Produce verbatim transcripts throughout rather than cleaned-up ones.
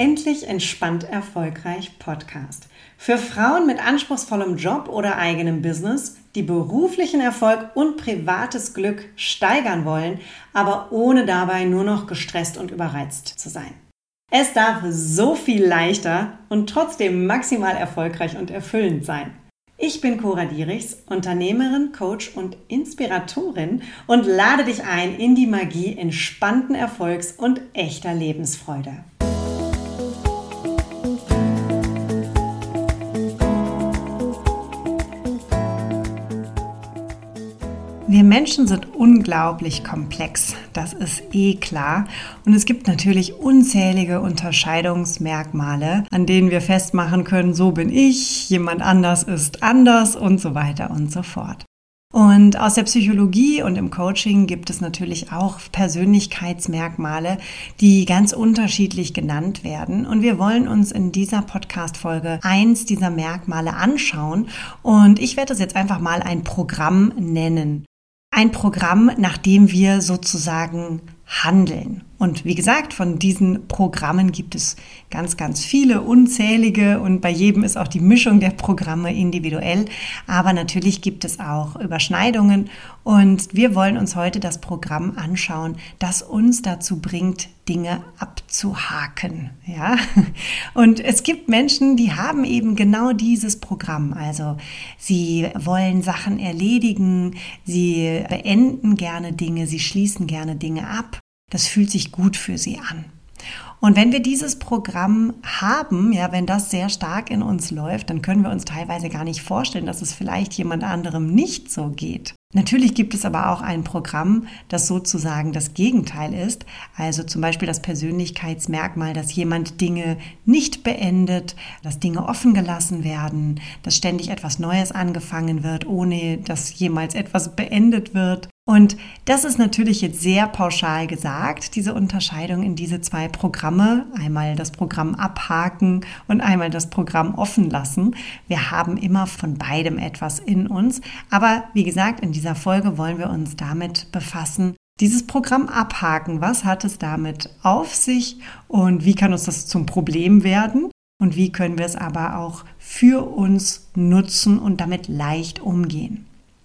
Endlich entspannt erfolgreich Podcast. Für Frauen mit anspruchsvollem Job oder eigenem Business, die beruflichen Erfolg und privates Glück steigern wollen, aber ohne dabei nur noch gestresst und überreizt zu sein. Es darf so viel leichter und trotzdem maximal erfolgreich und erfüllend sein. Ich bin Cora Dierichs, Unternehmerin, Coach und Inspiratorin und lade dich ein in die Magie entspannten Erfolgs und echter Lebensfreude. Wir Menschen sind unglaublich komplex, das ist eh klar. Und es gibt natürlich unzählige Unterscheidungsmerkmale, an denen wir festmachen können, so bin ich, jemand anders ist anders und so weiter und so fort. Und aus der Psychologie und im Coaching gibt es natürlich auch Persönlichkeitsmerkmale, die ganz unterschiedlich genannt werden. Und wir wollen uns in dieser Podcast-Folge eins dieser Merkmale anschauen. Und ich werde es jetzt einfach mal ein Programm nennen. Ein Programm, nach dem wir sozusagen handeln. Und wie gesagt, von diesen Programmen gibt es ganz, ganz viele, unzählige und bei jedem ist auch die Mischung der Programme individuell. Aber natürlich gibt es auch Überschneidungen und wir wollen uns heute das Programm anschauen, das uns dazu bringt, Dinge abzuhaken. Ja? Und es gibt Menschen, die haben eben genau dieses Programm. Also sie wollen Sachen erledigen, sie beenden gerne Dinge, sie schließen gerne Dinge ab. Das fühlt sich gut für sie an. Und wenn wir dieses Programm haben, ja, wenn das sehr stark in uns läuft, dann können wir uns teilweise gar nicht vorstellen, dass es vielleicht jemand anderem nicht so geht. Natürlich gibt es aber auch ein Programm, das sozusagen das Gegenteil ist. Also zum Beispiel das Persönlichkeitsmerkmal, dass jemand Dinge nicht beendet, dass Dinge offen gelassen werden, dass ständig etwas Neues angefangen wird, ohne dass jemals etwas beendet wird. Und das ist natürlich jetzt sehr pauschal gesagt, diese Unterscheidung in diese zwei Programme. Einmal das Programm abhaken und einmal das Programm offen lassen. Wir haben immer von beidem etwas in uns. Aber wie gesagt, in dieser Folge wollen wir uns damit befassen, dieses Programm abhaken. Was hat es damit auf sich und wie kann uns das zum Problem werden? Und wie können wir es aber auch für uns nutzen und damit leicht umgehen?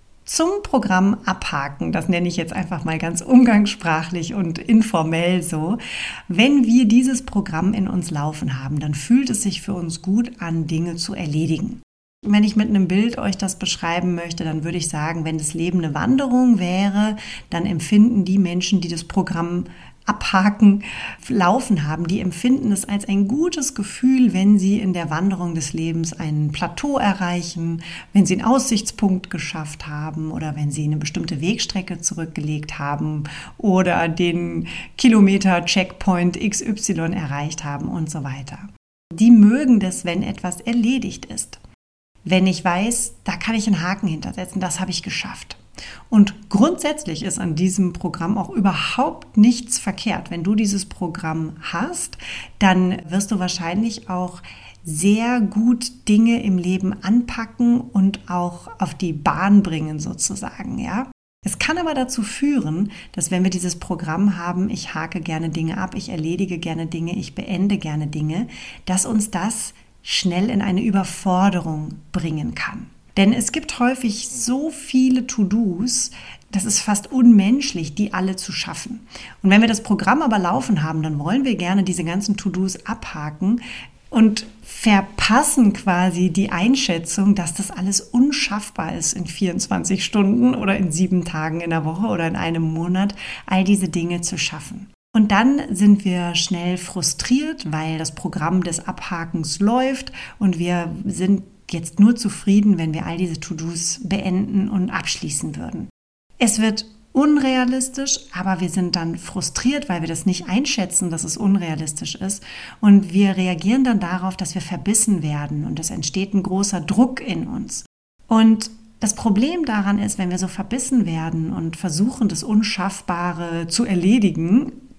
Zum Programm abhaken, das nenne ich jetzt einfach mal ganz umgangssprachlich und informell so. Wenn wir dieses Programm in uns laufen haben, dann fühlt es sich für uns gut an, Dinge zu erledigen. Wenn ich mit einem Bild euch das beschreiben möchte, dann würde ich sagen, wenn das Leben eine Wanderung wäre, dann empfinden die Menschen, die das Programm abhaken, laufen haben, die empfinden es als ein gutes Gefühl, wenn sie in der Wanderung des Lebens ein Plateau erreichen, wenn sie einen Aussichtspunkt geschafft haben oder wenn sie eine bestimmte Wegstrecke zurückgelegt haben oder den Kilometer-Checkpoint X Y erreicht haben und so weiter. Die mögen das, wenn etwas erledigt ist. Wenn ich weiß, da kann ich einen Haken hintersetzen, das habe ich geschafft. Und grundsätzlich ist an diesem Programm auch überhaupt nichts verkehrt. Wenn du dieses Programm hast, dann wirst du wahrscheinlich auch sehr gut Dinge im Leben anpacken und auch auf die Bahn bringen sozusagen, ja. Es kann aber dazu führen, dass wenn wir dieses Programm haben, ich hake gerne Dinge ab, ich erledige gerne Dinge, ich beende gerne Dinge, dass uns das schnell in eine Überforderung bringen kann. Denn es gibt häufig so viele To-Dos, das ist fast unmenschlich, die alle zu schaffen. Und wenn wir das Programm aber laufen haben, dann wollen wir gerne diese ganzen To-Dos abhaken und verpassen quasi die Einschätzung, dass das alles unschaffbar ist in vierundzwanzig Stunden oder in sieben Tagen in der Woche oder in einem Monat, all diese Dinge zu schaffen. Und dann sind wir schnell frustriert, weil das Programm des Abhakens läuft und wir sind jetzt nur zufrieden, wenn wir all diese To-Dos beenden und abschließen würden. Es wird unrealistisch, aber wir sind dann frustriert, weil wir das nicht einschätzen, dass es unrealistisch ist. Und wir reagieren dann darauf, dass wir verbissen werden und es entsteht ein großer Druck in uns. Und das Problem daran ist, wenn wir so verbissen werden und versuchen, das Unschaffbare zu erledigen,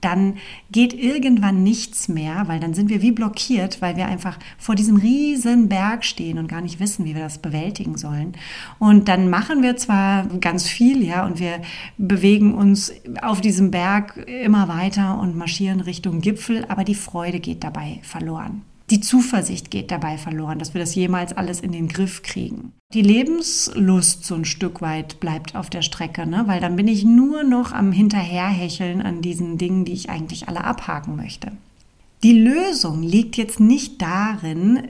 dann geht irgendwann nichts mehr, weil dann sind wir wie blockiert, weil wir einfach vor diesem riesen Berg stehen und gar nicht wissen, wie wir das bewältigen sollen. Und dann machen wir zwar ganz viel, ja, und wir bewegen uns auf diesem Berg immer weiter und marschieren Richtung Gipfel, aber die Freude geht dabei verloren. Die Zuversicht geht dabei verloren, dass wir das jemals alles in den Griff kriegen. Die Lebenslust so ein Stück weit bleibt auf der Strecke, ne? Weil dann bin ich nur noch am Hinterherhecheln an diesen Dingen, die ich eigentlich alle abhaken möchte. Die Lösung liegt jetzt nicht darin,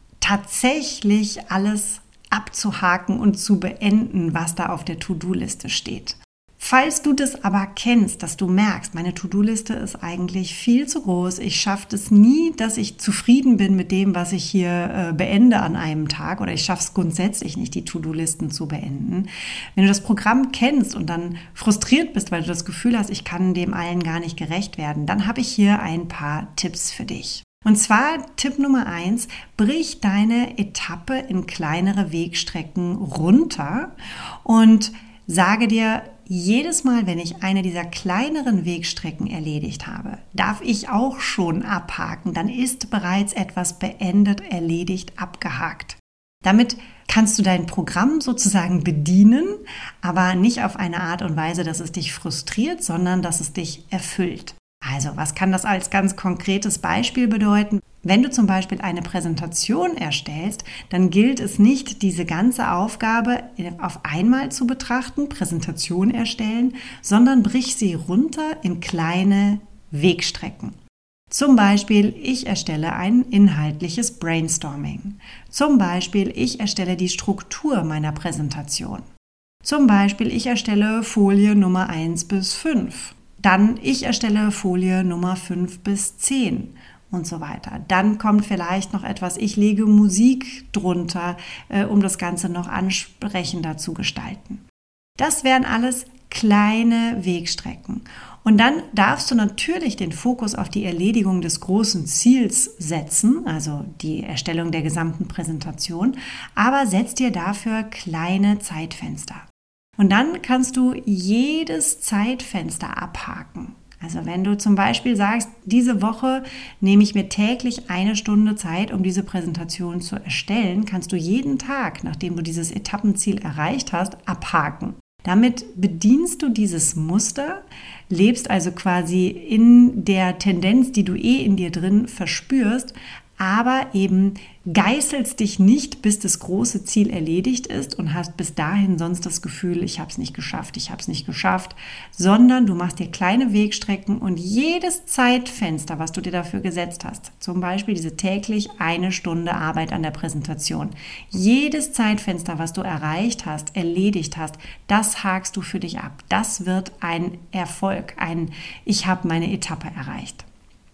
tatsächlich alles abzuhaken und zu beenden, was da auf der To-Do-Liste steht. Falls du das aber kennst, dass du merkst, meine To-Do-Liste ist eigentlich viel zu groß, ich schaffe es nie, dass ich zufrieden bin mit dem, was ich hier äh, beende an einem Tag, oder ich schaffe es grundsätzlich nicht, die To-Do-Listen zu beenden. Wenn du das Programm kennst und dann frustriert bist, weil du das Gefühl hast, ich kann dem allen gar nicht gerecht werden, dann habe ich hier ein paar Tipps für dich. Und zwar Tipp Nummer eins, brich deine Etappe in kleinere Wegstrecken runter und sage dir, jedes Mal, wenn ich eine dieser kleineren Wegstrecken erledigt habe, darf ich auch schon abhaken. Dann ist bereits etwas beendet, erledigt, abgehakt. Damit kannst du dein Programm sozusagen bedienen, aber nicht auf eine Art und Weise, dass es dich frustriert, sondern dass es dich erfüllt. Also, was kann das als ganz konkretes Beispiel bedeuten? Wenn du zum Beispiel eine Präsentation erstellst, dann gilt es nicht, diese ganze Aufgabe auf einmal zu betrachten, Präsentation erstellen, sondern brich sie runter in kleine Wegstrecken. Zum Beispiel, ich erstelle ein inhaltliches Brainstorming. Zum Beispiel, ich erstelle die Struktur meiner Präsentation. Zum Beispiel, ich erstelle Folie Nummer eins bis fünf. Dann, ich erstelle Folie Nummer fünf bis zehn. Und so weiter. Dann kommt vielleicht noch etwas, ich lege Musik drunter, äh, um das Ganze noch ansprechender zu gestalten. Das wären alles kleine Wegstrecken. Und dann darfst du natürlich den Fokus auf die Erledigung des großen Ziels setzen, also die Erstellung der gesamten Präsentation, aber setz dir dafür kleine Zeitfenster. Und dann kannst du jedes Zeitfenster abhaken. Also wenn du zum Beispiel sagst, diese Woche nehme ich mir täglich eine Stunde Zeit, um diese Präsentation zu erstellen, kannst du jeden Tag, nachdem du dieses Etappenziel erreicht hast, abhaken. Damit bedienst du dieses Muster, lebst also quasi in der Tendenz, die du eh in dir drin verspürst, aber eben geißelst dich nicht, bis das große Ziel erledigt ist und hast bis dahin sonst das Gefühl, ich habe es nicht geschafft, ich habe es nicht geschafft, sondern du machst dir kleine Wegstrecken und jedes Zeitfenster, was du dir dafür gesetzt hast, zum Beispiel diese täglich eine Stunde Arbeit an der Präsentation, jedes Zeitfenster, was du erreicht hast, erledigt hast, das hakst du für dich ab. Das wird ein Erfolg, ein Ich habe meine Etappe erreicht.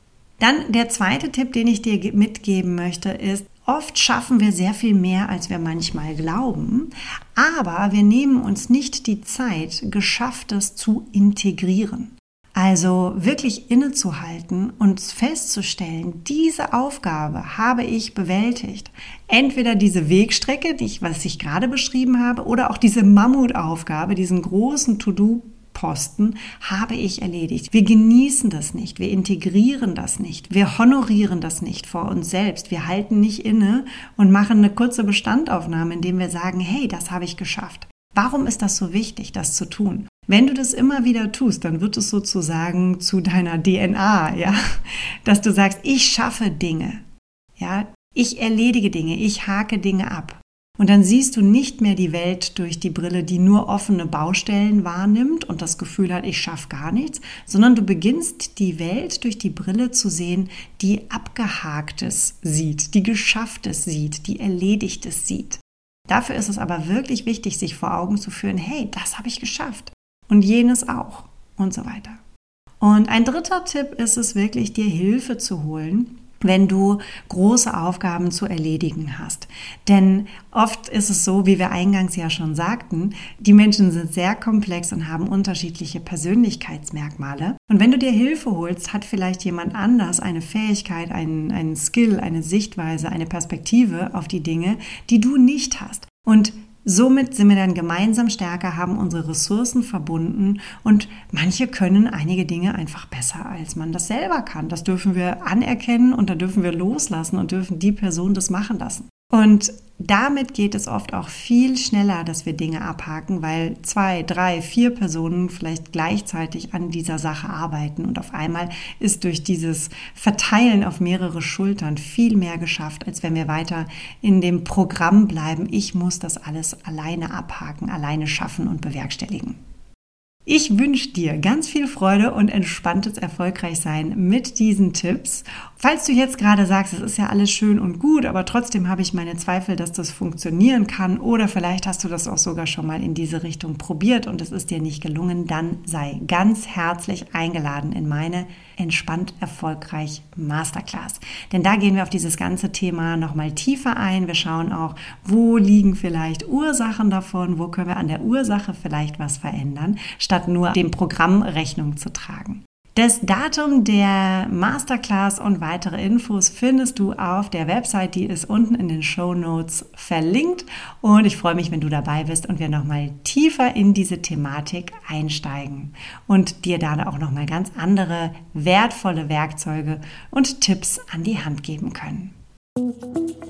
Dann der zweite Tipp, den ich dir mitgeben möchte, ist, oft schaffen wir sehr viel mehr, als wir manchmal glauben, aber wir nehmen uns nicht die Zeit, Geschafftes zu integrieren. Also wirklich innezuhalten und festzustellen, diese Aufgabe habe ich bewältigt. Entweder diese Wegstrecke, die ich, was ich gerade beschrieben habe, oder auch diese Mammutaufgabe, diesen großen To-Do Posten habe ich erledigt. Wir genießen das nicht, wir integrieren das nicht, wir honorieren das nicht vor uns selbst, wir halten nicht inne und machen eine kurze Bestandaufnahme, indem wir sagen, hey, das habe ich geschafft. Warum ist das so wichtig, das zu tun? Wenn du das immer wieder tust, dann wird es sozusagen zu deiner D N A, ja, dass du sagst, ich schaffe Dinge, ja, ich erledige Dinge, ich hake Dinge ab. Und dann siehst du nicht mehr die Welt durch die Brille, die nur offene Baustellen wahrnimmt und das Gefühl hat, ich schaffe gar nichts, sondern du beginnst die Welt durch die Brille zu sehen, die Abgehaktes sieht, die Geschafftes sieht, die Erledigtes sieht. Dafür ist es aber wirklich wichtig, sich vor Augen zu führen, hey, das habe ich geschafft und jenes auch und so weiter. Und ein dritter Tipp ist es wirklich, dir Hilfe zu holen, wenn du große Aufgaben zu erledigen hast. Denn oft ist es so, wie wir eingangs ja schon sagten, die Menschen sind sehr komplex und haben unterschiedliche Persönlichkeitsmerkmale. Und wenn du dir Hilfe holst, hat vielleicht jemand anders eine Fähigkeit, einen, einen Skill, eine Sichtweise, eine Perspektive auf die Dinge, die du nicht hast. Und Somit sind wir dann gemeinsam stärker, haben unsere Ressourcen verbunden und manche können einige Dinge einfach besser, als man das selber kann. Das dürfen wir anerkennen und da dürfen wir loslassen und dürfen die Person das machen lassen. Und damit geht es oft auch viel schneller, dass wir Dinge abhaken, weil zwei, drei, vier Personen vielleicht gleichzeitig an dieser Sache arbeiten und auf einmal ist durch dieses Verteilen auf mehrere Schultern viel mehr geschafft, als wenn wir weiter in dem Programm bleiben. Ich muss das alles alleine abhaken, alleine schaffen und bewerkstelligen. Ich wünsche dir ganz viel Freude und entspanntes Erfolgreichsein mit diesen Tipps. Falls du jetzt gerade sagst, es ist ja alles schön und gut, aber trotzdem habe ich meine Zweifel, dass das funktionieren kann oder vielleicht hast du das auch sogar schon mal in diese Richtung probiert und es ist dir nicht gelungen, dann sei ganz herzlich eingeladen in meine Entspannt Erfolgreich Masterclass. Denn da gehen wir auf dieses ganze Thema nochmal tiefer ein. Wir schauen auch, wo liegen vielleicht Ursachen davon, wo können wir an der Ursache vielleicht was verändern, statt nur dem Programm Rechnung zu tragen. Das Datum der Masterclass und weitere Infos findest du auf der Website, die ist unten in den Shownotes verlinkt und ich freue mich, wenn du dabei bist und wir nochmal tiefer in diese Thematik einsteigen und dir da auch nochmal ganz andere wertvolle Werkzeuge und Tipps an die Hand geben können.